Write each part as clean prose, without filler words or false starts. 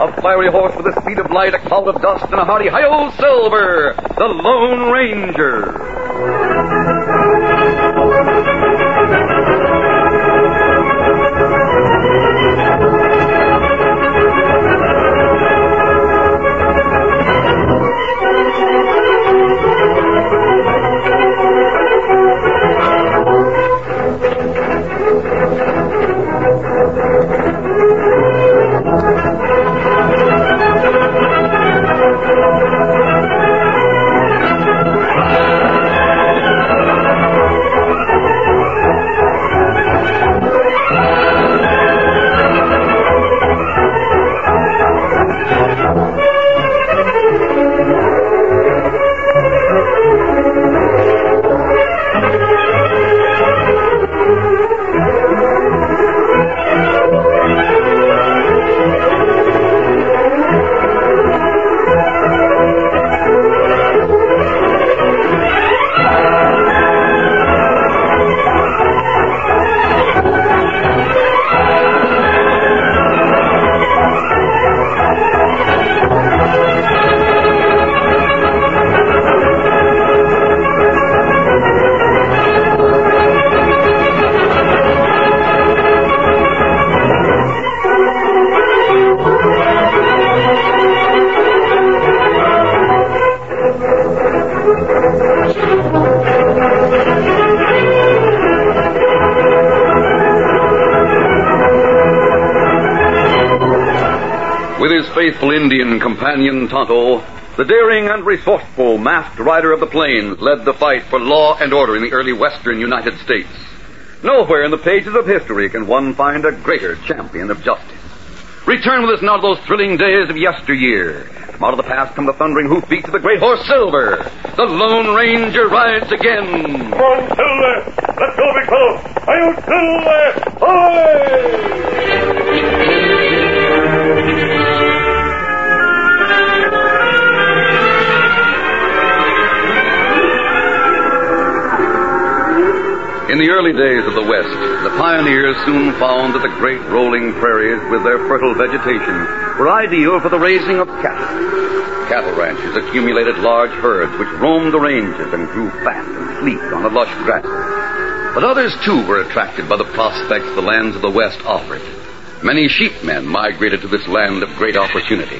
A fiery horse with the speed of light, a cloud of dust, and a hearty hi-yo Silver, the Lone Ranger. With his faithful Indian companion Tonto, the daring and resourceful masked rider of the plains led the fight for law and order in the early western United States. Nowhere in the pages of history can one find a greater champion of justice. Return with us now to those thrilling days of yesteryear. From out of the past come the thundering hoofbeats of the great horse Silver. The Lone Ranger rides again. Come on, Silver! Let's go, big fellow! Hi-yo, Silver! Ahoy! In the early days of the West, the pioneers soon found that the great rolling prairies with their fertile vegetation were ideal for the raising of cattle. Cattle ranchers accumulated large herds which roamed the ranges and grew fat and sleek on the lush grasses. But others, too, were attracted by the prospects the lands of the West offered. Many sheepmen migrated to this land of great opportunity.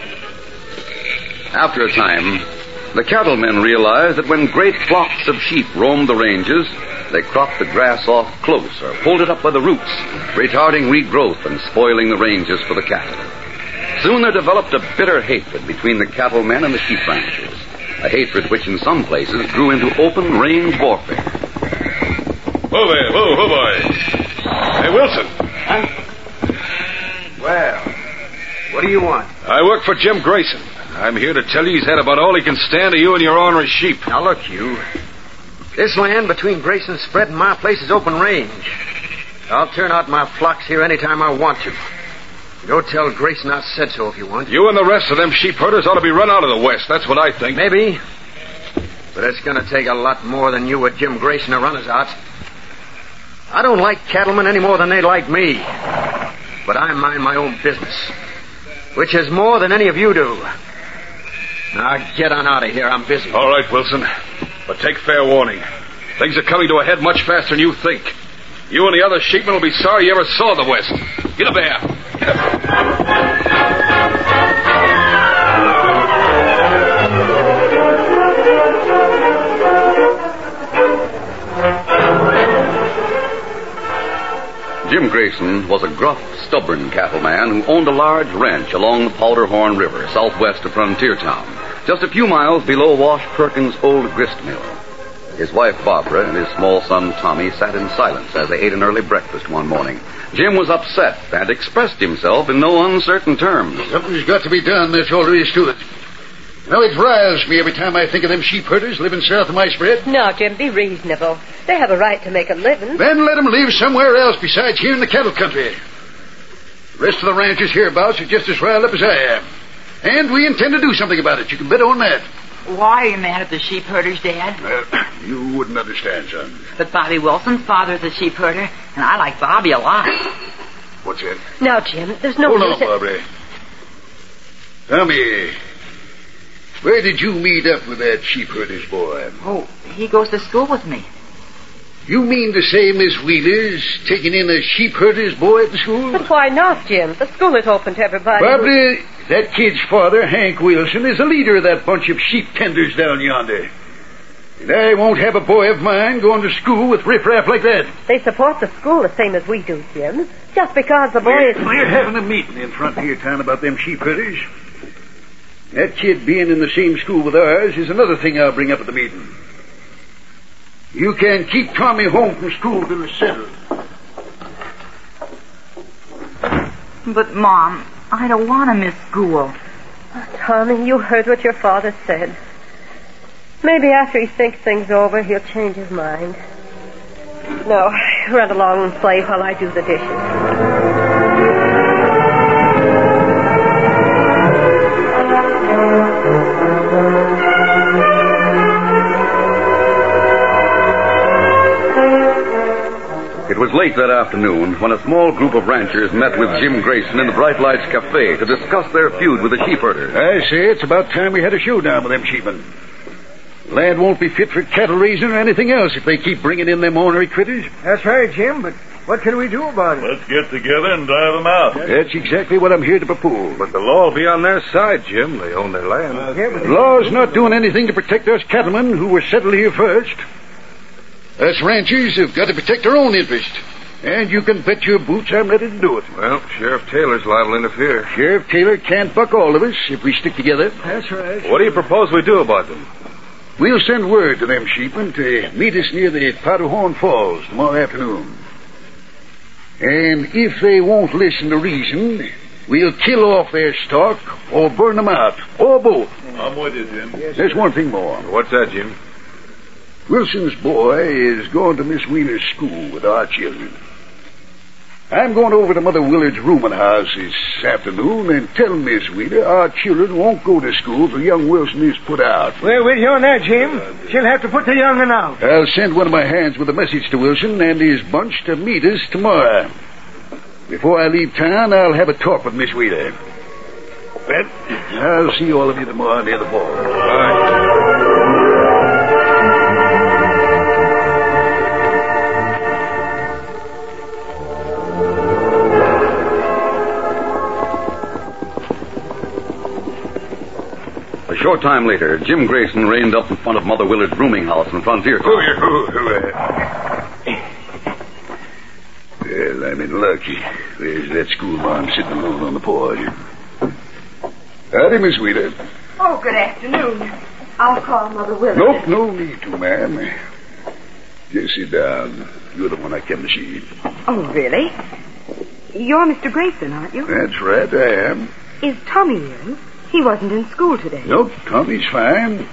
After a time, the cattlemen realized that when great flocks of sheep roamed the ranges, they cropped the grass off close or pulled it up by the roots, retarding regrowth and spoiling the ranges for the cattle. Soon there developed a bitter hatred between the cattlemen and the sheep ranchers, a hatred which in some places grew into open range warfare. Whoa there, whoa, boy. Hey, Wilson. Huh? Well, what do you want? I work for Jim Grayson. I'm here to tell you he's had about all he can stand of you and your ornery sheep. Now, look, you. This land between Grayson's spread and my place is open range. I'll turn out my flocks here anytime I want to. Go tell Grayson I said so if you want. You and the rest of them sheep herders ought to be run out of the West. That's what I think. Maybe. But it's going to take a lot more than you or Jim Grayson to run us out. I don't like cattlemen any more than they like me. But I mind my own business, which is more than any of you do. Now, get on out of here. I'm busy. All right, Wilson. But take fair warning. Things are coming to a head much faster than you think. You and the other sheepmen will be sorry you ever saw the West. Get up there. Get up. Jim Grayson was a gruff, stubborn cattleman who owned a large ranch along the Powderhorn River, southwest of Frontier Town, just a few miles below Wash Perkins' old grist mill. His wife, Barbara, and his small son, Tommy, sat in silence as they ate an early breakfast one morning. Jim was upset and expressed himself in no uncertain terms. Something's got to be done, that's all there is to it. You know, it riles me every time I think of them sheep herders living south of my spread. Now, Jim, be reasonable. They have a right to make a living. Then let them live somewhere else besides here in the cattle country. The rest of the ranchers hereabouts are just as riled up as I am. And we intend to do something about it. You can bet on that. Why are you mad at the sheep herders, Dad? You wouldn't understand, son. But Bobby Wilson's father's a sheep herder, and I like Bobby a lot. What's that? Now, Jim, there's no Hold use on, Barbara. Tommy, where did you meet up with that sheepherder's boy? Oh, he goes to school with me. You mean to say Miss Wheeler's taking in a sheepherder's boy at the school? But why not, Jim? The school is open to everybody. Barbara, that kid's father, Hank Wilson, is the leader of that bunch of sheep tenders down yonder. And I won't have a boy of mine going to school with riffraff like that. They support the school the same as we do, Jim. Just because the boy is... We're having a meeting in Frontier Town about them sheepherders. That kid being in the same school with ours is another thing I'll bring up at the meeting. You can keep Tommy home from school till it's settled. But, Mom, I don't want to miss school. Tommy, you heard what your father said. Maybe after he thinks things over, he'll change his mind. No, run along and play while I do the dishes. It was late that afternoon when a small group of ranchers met with Jim Grayson in the Bright Lights Cafe to discuss their feud with the sheepherder. I say it's about time we had a showdown with them sheepmen. Land won't be fit for cattle raising or anything else if they keep bringing in them ornery critters. That's right, Jim, but what can we do about it? Let's get together and drive them out. That's exactly what I'm here to propose. But the law will be on their side, Jim. They own their land. The law's not doing anything to protect us cattlemen who were settled here first. Us ranchers have got to protect our own interest. And you can bet your boots I'm ready to do it. Well, Sheriff Taylor's liable to interfere. Sheriff Taylor can't buck all of us if we stick together. That's right. What do you propose we do about them? We'll send word to them sheepmen to meet us near the Powderhorn Falls tomorrow afternoon. And if they won't listen to reason, we'll kill off their stock or burn them out, or both. I'm with you, Jim. There's one thing more. What's that, Jim? Wilson's boy is going to Miss Wheeler's school with our children. I'm going over to Mother Willard's rooming house this afternoon and tell Miss Wheeler our children won't go to school till young Wilson is put out. We're with you on that, Jim. She'll have to put the young'un out. I'll send one of my hands with a message to Wilson and his bunch to meet us tomorrow. Before I leave town, I'll have a talk with Miss Wheeler. Well, I'll see all of you tomorrow near the falls. All right. A short time later, Jim Grayson reined up in front of Mother Willard's rooming house in Frontier Town. Well, I'm in luck. There's that schoolmarm sitting alone on the porch. Howdy, Miss Wheeler. Oh, good afternoon. I'll call Mother Willard. Nope, no need to, ma'am. Just sit down. You're the one I came to see. Oh, really? You're Mr. Grayson, aren't you? That's right, I am. Is Tommy ill? He wasn't in school today. Nope, Tommy's fine.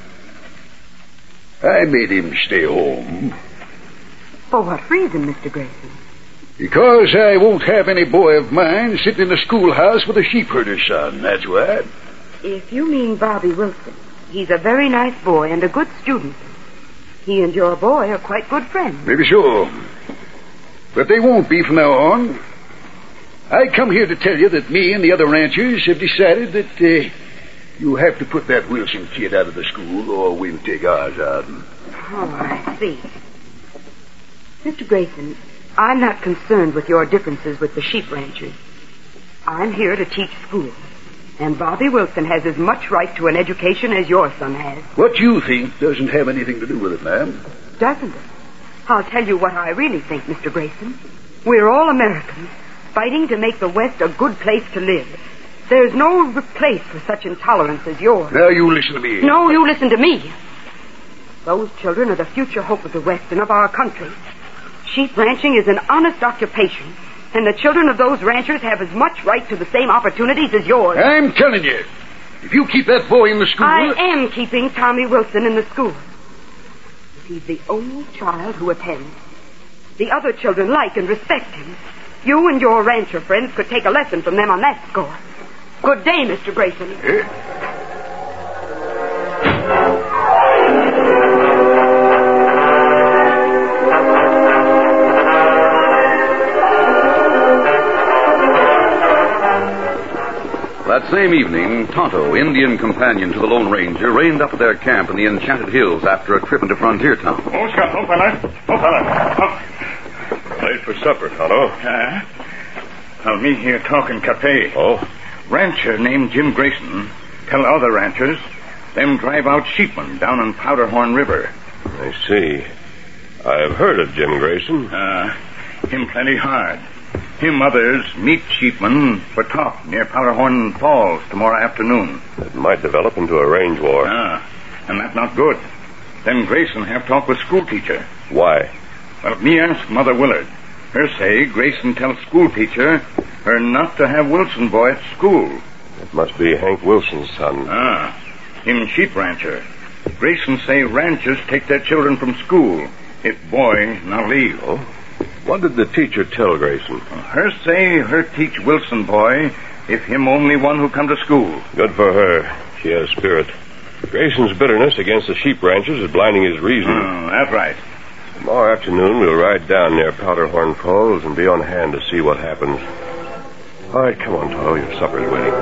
I made him stay home. For what reason, Mr. Grayson? Because I won't have any boy of mine sitting in the schoolhouse with a sheepherder's son, that's what. If you mean Bobby Wilson, he's a very nice boy and a good student. He and your boy are quite good friends. Maybe so. But they won't be from now on. I come here to tell you that me and the other ranchers have decided that you have to put that Wilson kid out of the school or we'll take ours out. Oh, I see. Mr. Grayson, I'm not concerned with your differences with the sheep ranchers. I'm here to teach school. And Bobby Wilson has as much right to an education as your son has. What you think doesn't have anything to do with it, ma'am. Doesn't it? I'll tell you what I really think, Mr. Grayson. We're all Americans, fighting to make the West a good place to live. There's no place for such intolerance as yours. Now you listen to me. No, you listen to me. Those children are the future hope of the West and of our country. Sheep ranching is an honest occupation, and the children of those ranchers have as much right to the same opportunities as yours. I'm telling you, if you keep that boy in the school... I am keeping Tommy Wilson in the school. He's the only child who attends. The other children like and respect him. You and your rancher friends could take a lesson from them on that score. Good day, Mr. Grayson. That same evening, Tonto, Indian companion to the Lone Ranger, reined up at their camp in the Enchanted Hills after a trip into Frontier Town. Oh, Scott. Oh, fella. Late for supper, Tonto. I'll meet here talking cafe. Oh? Rancher named Jim Grayson tell other ranchers them drive out sheepmen down on Powderhorn River. I see. I've heard of Jim Grayson. Him plenty hard. Him others meet sheepmen for talk near Powderhorn Falls tomorrow afternoon. It might develop into a range war. And that not good. Then Grayson have talk with school teacher. Why? Well, me ask Mother Willard. Her say Grayson tell school teacher her not to have Wilson boy at school. It must be Hank Wilson's son. Him sheep rancher. Grayson say ranchers take their children from school if boy not leave. Oh? What did the teacher tell Grayson? Her say her teach Wilson boy if him only one who come to school. Good for her. She has spirit. Grayson's bitterness against the sheep ranchers is blinding his reason. That's right. Tomorrow afternoon, we'll ride down near Powderhorn Falls and be on hand to see what happens. All right, come on, Tonto. Your supper's waiting.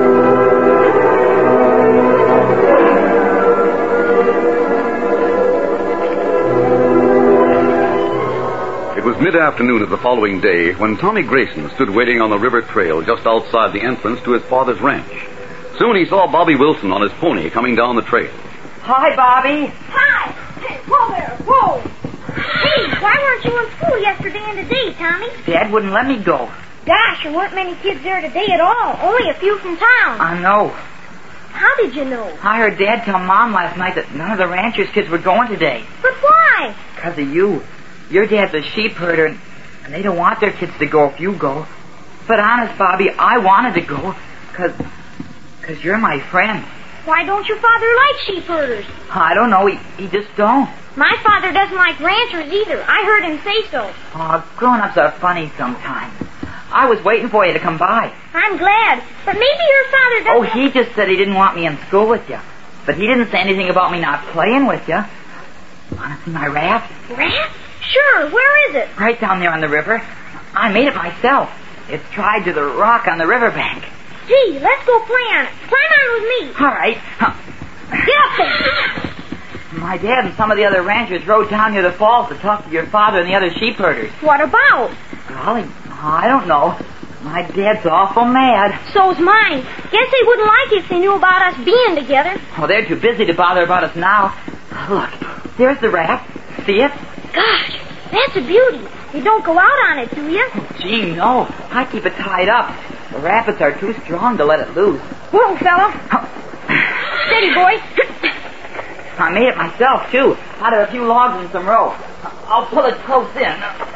It was mid-afternoon of the following day when Tommy Grayson stood waiting on the river trail just outside the entrance to his father's ranch. Soon he saw Bobby Wilson on his pony coming down the trail. Hi, Bobby. Hi! Whoa there, whoa! Hey, why weren't you in school yesterday and today, Tommy? Dad wouldn't let me go. Gosh, there weren't many kids there today at all. Only a few from town. I know. How did you know? I heard Dad tell Mom last night that none of the ranchers' kids were going today. But why? Because of you. Your dad's a sheep herder, and they don't want their kids to go if you go. But honest, Bobby, I wanted to go because you're my friend. Why don't your father like sheep herders? I don't know. He just don't. My father doesn't like ranchers either. I heard him say so. Oh, grown-ups are funny sometimes. I was waiting for you to come by. I'm glad. But maybe your father doesn't... Oh, he just said he didn't want me in school with you. But he didn't say anything about me not playing with you. Want to see my raft? Raft? Sure. Where is it? Right down there on the river. I made it myself. It's tied to the rock on the riverbank. Gee, let's go play on it. Climb on with me. All right. Get up there. My dad and some of the other ranchers rode down near the falls to talk to your father and the other sheep herders. What about? Golly, I don't know. My dad's awful mad. So's mine. Guess they wouldn't like it if they knew about us being together. Well, they're too busy to bother about us now. Look, there's the raft. See it? Gosh, that's a beauty. You don't go out on it, do you? Gee, no. I keep it tied up. The rapids are too strong to let it loose. Whoa, fella. Steady, boy. I made it myself, too, out of a few logs and some rope. I'll pull it close in.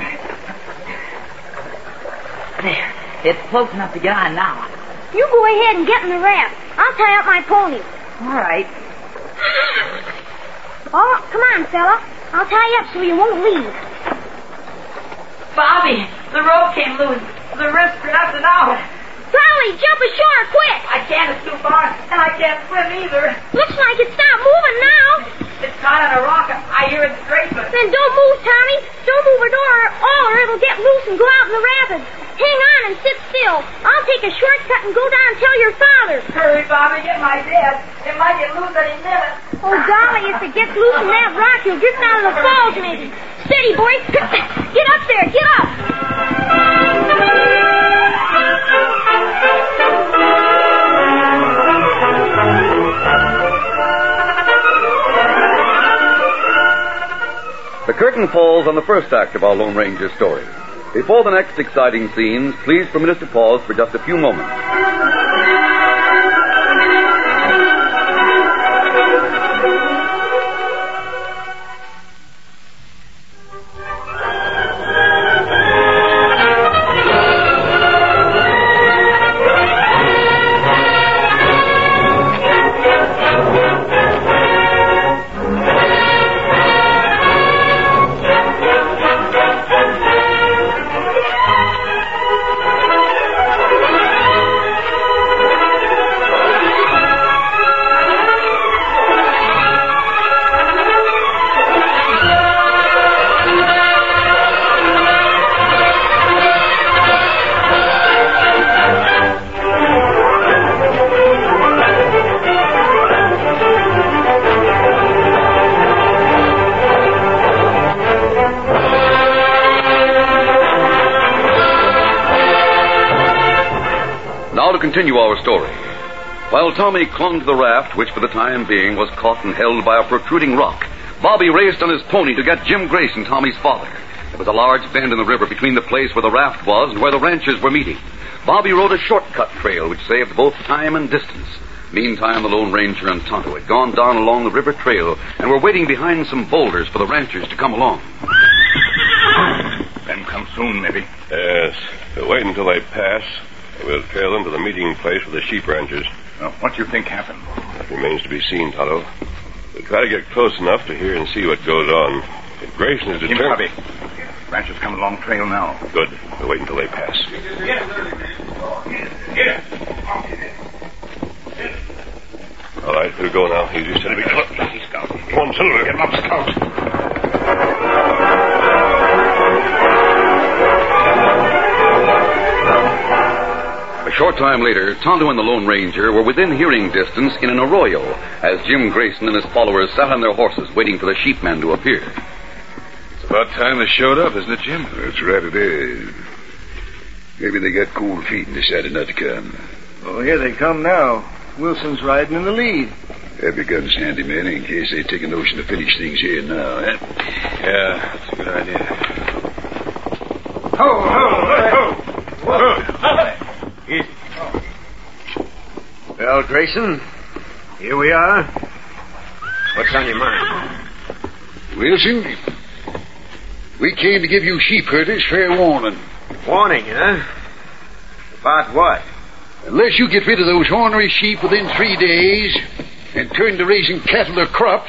There. It's close enough to get on now. You go ahead and get in the raft. I'll tie up my pony. All right. Oh, come on, fella. I'll tie you up so you won't leave. Bobby, the rope came loose. The wrist grabbed it out. Golly, jump ashore, quick! I can't, it's too far, and I can't swim either. Looks like it stopped moving now. It's caught on a rock. I hear it scraping. Then don't move, Tommy. Don't move or it'll get loose and go out in the rapids. Hang on and sit still. I'll take a shortcut and go down and tell your father. Hurry, Bobby, get my dad. It might get loose any minute. Oh, golly, if it gets loose in that rock, you'll drift down to the falls, maybe. Steady, boy. Get up there. Get up. The curtain falls on the first act of our Lone Ranger story. Before the next exciting scenes, please permit us to pause for just a few moments. to continue our story. While Tommy clung to the raft, which for the time being was caught and held by a protruding rock, Bobby raced on his pony to get Jim Grayson, Tommy's father. There was a large bend in the river between the place where the raft was and where the ranchers were meeting. Bobby rode a shortcut trail which saved both time and distance. Meantime, the Lone Ranger and Tonto had gone down along the river trail and were waiting behind some boulders for the ranchers to come along. Them come soon, maybe. Yes. We'll wait until they pass. We'll trail them to the meeting place with the sheep ranchers. What do you think happened? That remains to be seen, Tonto. We'll try to get close enough to hear and see what goes on. If Grayson is determined... Ranchers come along trail now. Good. We'll wait until they pass. All right, we'll go now. Easy, steady. Come on, Silver. Get him up, Scout. A short time later, Tonto and the Lone Ranger were within hearing distance in an arroyo as Jim Grayson and his followers sat on their horses waiting for the sheepmen to appear. It's about time they showed up, isn't it, Jim? That's right, it is. Maybe they got cold feet and decided not to come. Oh, here they come now. Wilson's riding in the lead. Have your guns handy, men, in case they take a notion to finish things here now, eh? Yeah, that's a good idea. Ho, ho, ho, ho. Well, Grayson, here we are. What's on your mind? Wilson, we came to give you sheep herders fair warning. Warning, huh? About what? Unless you get rid of those ornery sheep within 3 days and turn to raising cattle or crops,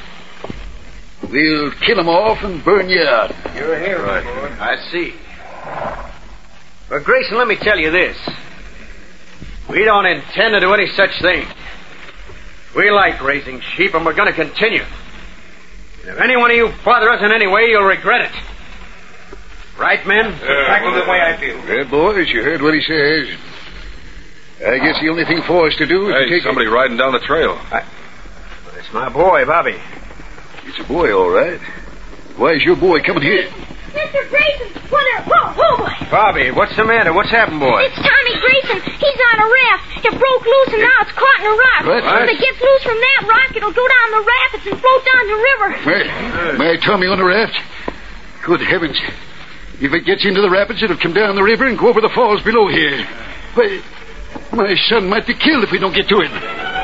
we'll kill them off and burn you out. You're a hero, boy. I see. But, Grayson, let me tell you this. We don't intend to do any such thing. We like raising sheep, and we're going to continue. And if any one of you bother us in any way, you'll regret it. Right, men? Exactly the way I feel. Well, boys, you heard what he says. I guess the only thing for us to do is to take... somebody riding down the trail. It's my boy, Bobby. It's a boy, all right. Why is your boy coming here? Mr. Grayson! Whoa, boy! Bobby, what's the matter? What's happened, boy? It's Tommy Grayson. He's on a raft. It broke loose and now it's caught in a rock. What? If it gets loose from that rock, it'll go down the rapids and float down the river. May I Tommy on the raft? Good heavens. If it gets into the rapids, it'll come down the river and go over the falls below here. Why, my son might be killed if we don't get to him.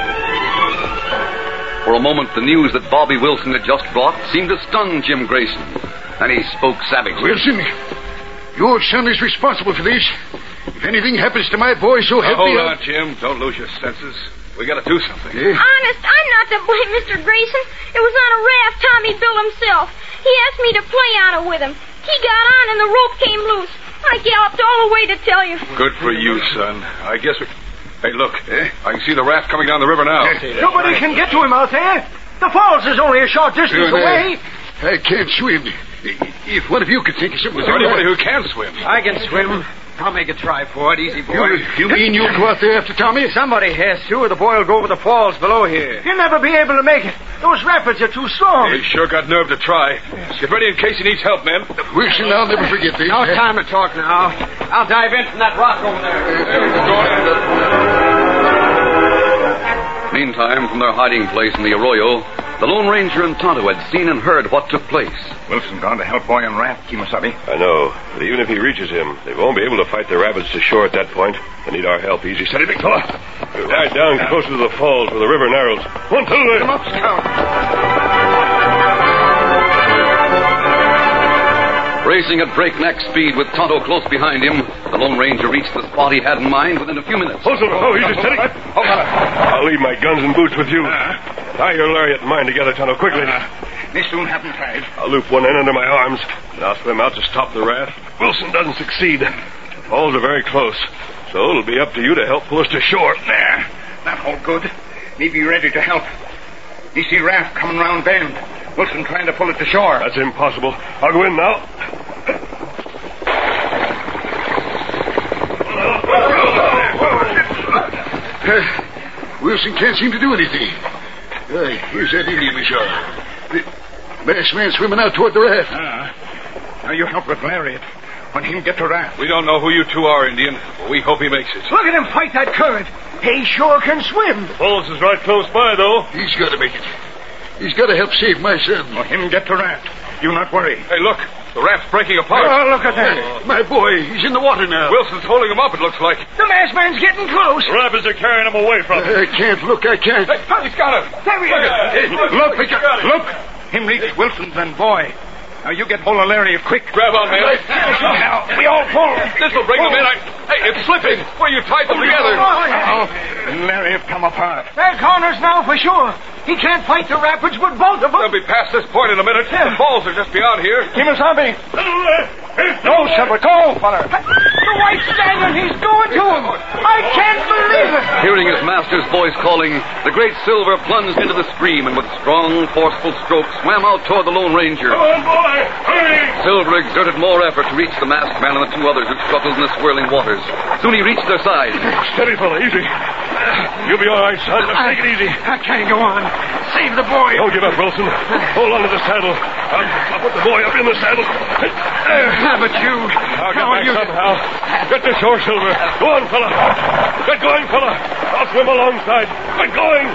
For a moment, the news that Bobby Wilson had just brought seemed to stun Jim Grayson. And he spoke savagely. Wilson, your son is responsible for this. If anything happens to my boy, so help me. Hold on, Jim. Don't lose your senses. We got to do something. Honest, I'm not to blame, Mr. Grayson. It was on a raft Tommy built himself. He asked me to play on it with him. He got on and the rope came loose. I galloped all the way to tell you. Good for you, son. I guess we... Hey, look. I can see the raft coming down the river now. Nobody can get to him out there. The falls is only a short distance away. I can't swim. If one of you could think of something... Is there anybody who can swim? I can swim. I'll make a try for it. Easy, boy. You mean you'll go out there after Tommy? Somebody has to, or the boy will go over the falls below here. He'll never be able to make it. Those rapids are too strong. He sure got nerve to try. Get ready in case he needs help, men. Wilson, I'll never forget this. No time to talk now. I'll dive in from that rock over there. Meantime, from their hiding place in the arroyo, the Lone Ranger and Tonto had seen and heard what took place. Wilson gone to help boy on raft, Kimasabi. I know, but even if he reaches him, they won't be able to fight the rapids to shore at that point. They need our help. Easy, steady, big fella. We'll ride down closer to the falls where the river narrows. One, two, Come up, Scout. Racing at breakneck speed with Tonto close behind him, the Lone Ranger reached the spot he had in mind within a few minutes. Hold on, easy, steady. I'll leave my guns and boots with you. Tie your lariat and mine together, Tonto, quickly. They soon happen tied. I'll loop one end under my arms, and I'll swim out to stop the raft. Wilson doesn't succeed. The falls are very close, so it'll be up to you to help pull us to shore. There. That all good. Me be ready to help. You see raft coming round bend. Wilson trying to pull it to shore. That's impossible. I'll go in now. Wilson can't seem to do anything. Here's that Indian we saw. The masked man swimming out toward the raft. Now you help with lariat. When him get to raft. We don't know who you two are, Indian, but we hope he makes it. Look at him fight that current. He sure can swim. Falls is right close by, though. He's got to make it. He's got to help save my son. When him get to raft. You not worry. Hey, look. The raft's breaking apart. Oh, look at that. My boy, he's in the water now. Wilson's holding him up, it looks like. The masked man's getting close. The rapids are carrying him away from him. I can't. Look, I can't. Hey, he's got him. There he is. Look. Him reach Wilson's and boy. Now you get hold of Larry quick. Grab on, man. Now, we all pull. This will bring them in. Hey, it's slipping. Where you tied them together. Now, Larry have come apart. They're corners now for sure. He can't fight the rapids with both of them. They'll be past this point in a minute. The falls are just beyond here. Kimasabi. No, Silver. Go, fella. The white stallion, he's going to him. I can't believe it. Hearing his master's voice calling, the great Silver plunged into the stream and with strong, forceful strokes swam out toward the Lone Ranger. Come on, boy. Hurry. Silver exerted more effort to reach the masked man and the two others who struggled in the swirling waters. Soon he reached their side. Steady, fella. Easy. You'll be all right, son. Let's take it easy. I can't go on. Save the boy. Don't give up, Wilson. Hold on to the saddle. I'll put the boy up in the saddle. But you... I'll get back somehow. Get to shore, Silver. Go on, fella. Get going, fella. I'll swim alongside. Get going.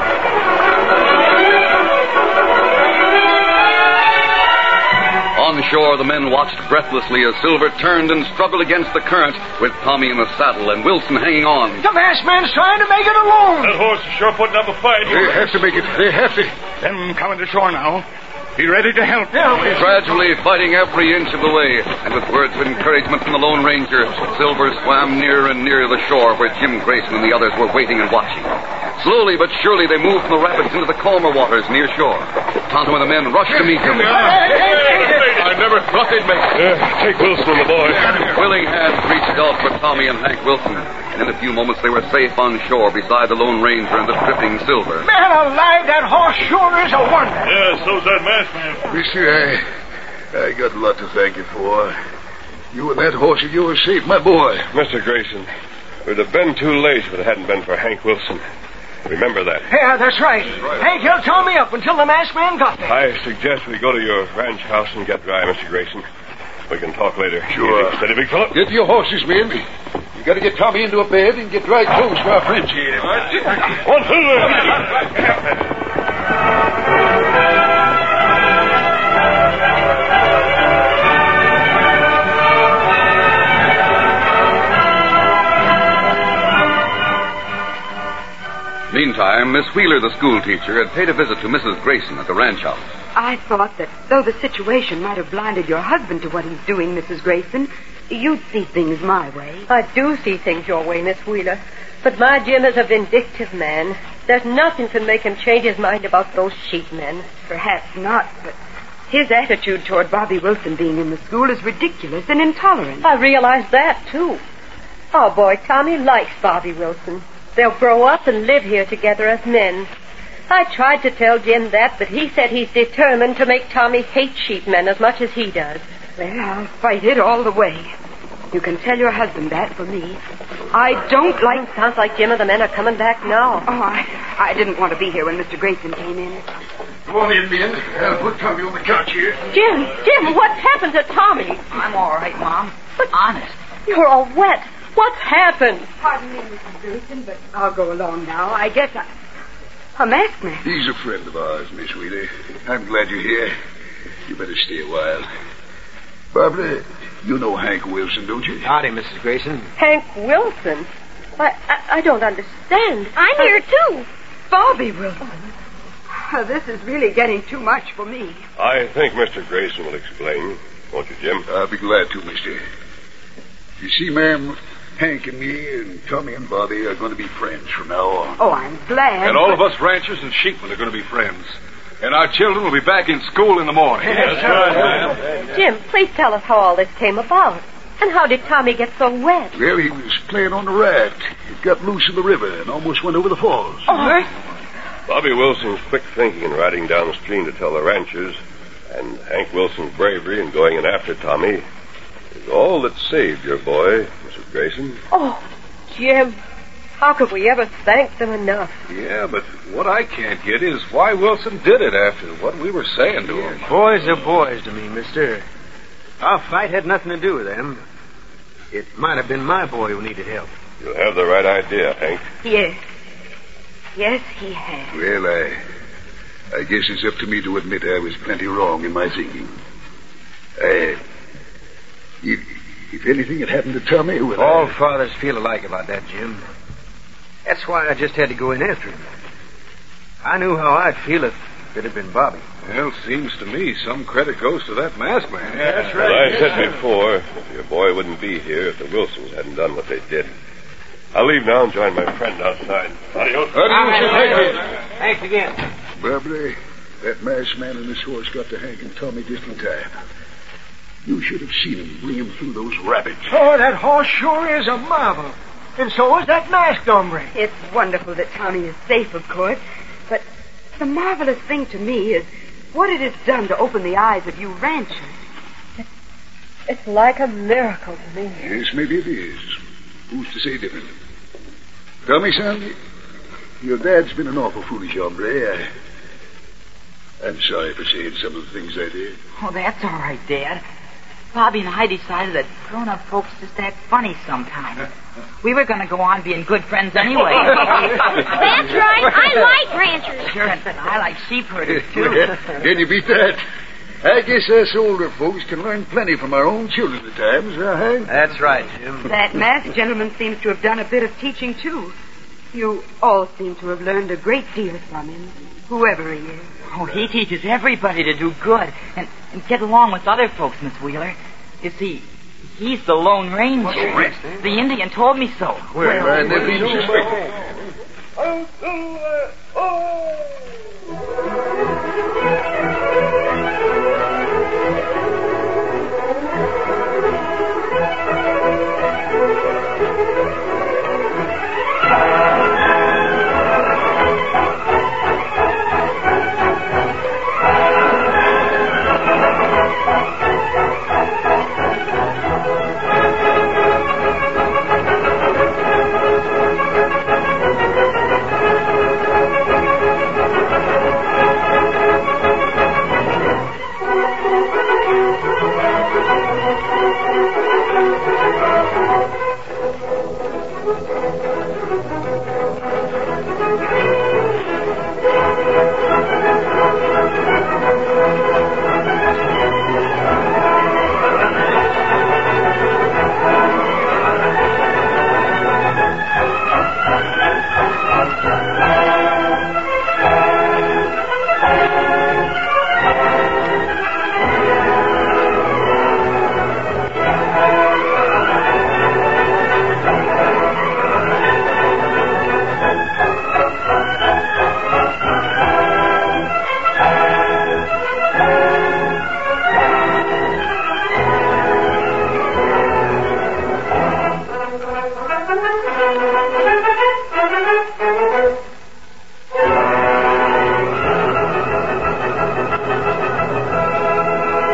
On shore, the men watched breathlessly as Silver turned and struggled against the current with Tommy in the saddle and Wilson hanging on. The masked man's trying to make it alone. That horse is sure putting up a fight. They have to make it. They have to. Them coming to shore now. Be ready to help. Gradually fighting every inch of the way, and with words of encouragement from the Lone Ranger, Silver swam nearer and nearer the shore where Jim Grayson and the others were waiting and watching. Slowly but surely they moved from the rapids into the calmer waters near shore. Tonto and the men rushed to meet them. I never thought they'd make it. Take Wilson and the boy. Willing hands reached out for Tommy and Hank Wilson, and in a few moments they were safe on shore beside the Lone Ranger and the dripping Silver. Man alive, that horse sure is a wonder. Yeah, so's that masked man. Mister, I got a lot to thank you for. You and that horse of yours saved my boy. Mr. Grayson, we'd have been too late if it hadn't been for Hank Wilson. Remember that. Yeah, that's right. Hank, he'll tow me up until the masked man got there. I suggest we go to your ranch house and get dry, Mr. Grayson. We can talk later. Sure. Easy. Steady, big fellow. Get your horses, men. You got to get Tommy into a bed and get dry clothes for our friends here. 1, 2. Meantime, Miss Wheeler, the schoolteacher, had paid a visit to Mrs. Grayson at the ranch house. I thought that though the situation might have blinded your husband to what he's doing, Mrs. Grayson, you'd see things my way. I do see things your way, Miss Wheeler. But my Jim is a vindictive man. There's nothing can make him change his mind about those sheepmen. Perhaps not, but his attitude toward Bobby Wilson being in the school is ridiculous and intolerant. I realize that, too. Our boy Tommy likes Bobby Wilson. They'll grow up and live here together as men. I tried to tell Jim that, but he said he's determined to make Tommy hate sheepmen as much as he does. Well, I'll fight it all the way. You can tell your husband that for me. I don't like... Sounds like Jim and the men are coming back now. Oh, I didn't want to be here when Mr. Grayson came in. Come on in, men. I'll put Tommy on the couch here. Jim, what's happened to Tommy? I'm all right, Mom. But honest. You're all wet. What's happened? Pardon me, Mrs. Grayson, but I'll go along now. I guess a masked man. He's a friend of ours, Miss Wheeler. I'm glad you're here. You better stay a while. Barbara, you know Hank Wilson, don't you? Howdy, Mrs. Grayson. Hank Wilson? I don't understand. I'm here, too. Bobby Wilson. This is really getting too much for me. I think Mr. Grayson will explain. Won't you, Jim? I'll be glad to, mister. You see, ma'am, Hank and me and Tommy and Bobby are going to be friends from now on. Oh, I'm glad. And all of us ranchers and sheepmen are going to be friends. And our children will be back in school in the morning. That's right, ma'am. Jim, please tell us how all this came about. And how did Tommy get so wet? Well, he was playing on the raft. It got loose in the river and almost went over the falls. Bobby Wilson's quick thinking in riding downstream to tell the ranchers, and Hank Wilson's bravery in going in after Tommy, is all that saved your boy, Mrs. Grayson. Oh, Jim, how could we ever thank them enough? Yeah, but what I can't get is why Wilson did it after what we were saying to him. Boys are boys to me, mister. Our fight had nothing to do with them. It might have been my boy who needed help. You have the right idea, Hank. Yes. Yes, he has. Well, I guess it's up to me to admit I was plenty wrong in my thinking. If anything had happened to Tommy, well, All fathers feel alike about that, Jim. That's why I just had to go in after him. I knew how I'd feel if it had been Bobby. Well, seems to me some credit goes to that masked man. That's As right. I said before, your boy wouldn't be here if the Wilsons hadn't done what they did. I'll leave now and join my friend outside. Adios. Thanks again. Barbara, that masked man and his horse got to Hank and Tommy just in time. You should have seen him bring him through those rapids. Oh, that horse sure is a marvel. And so is that masked hombre. It's wonderful that Tommy is safe, of course. But the marvelous thing to me is what it has done to open the eyes of you ranchers. It's like a miracle to me. Yes, maybe it is. Who's to say different? Tommy, son, your dad's been an awful foolish hombre. I'm sorry for saying some of the things I did. Oh, that's all right, Dad. Bobby and I decided that grown-up folks just act funny sometimes. We were going to go on being good friends anyway. That's right. I like ranchers. Sure, and I like sheep herders, too. Can you beat that? I guess us older folks can learn plenty from our own children at times, Hank? That's right, Jim. That masked gentleman seems to have done a bit of teaching, too. You all seem to have learned a great deal from him, whoever he is. Oh, he teaches everybody to do good and get along with other folks, Miss Wheeler. You see, he's the Lone Ranger. The Indian told me so. Well, I never even suspected.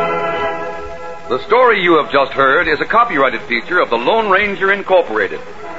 The story you have just heard is a copyrighted feature of the Lone Ranger Incorporated.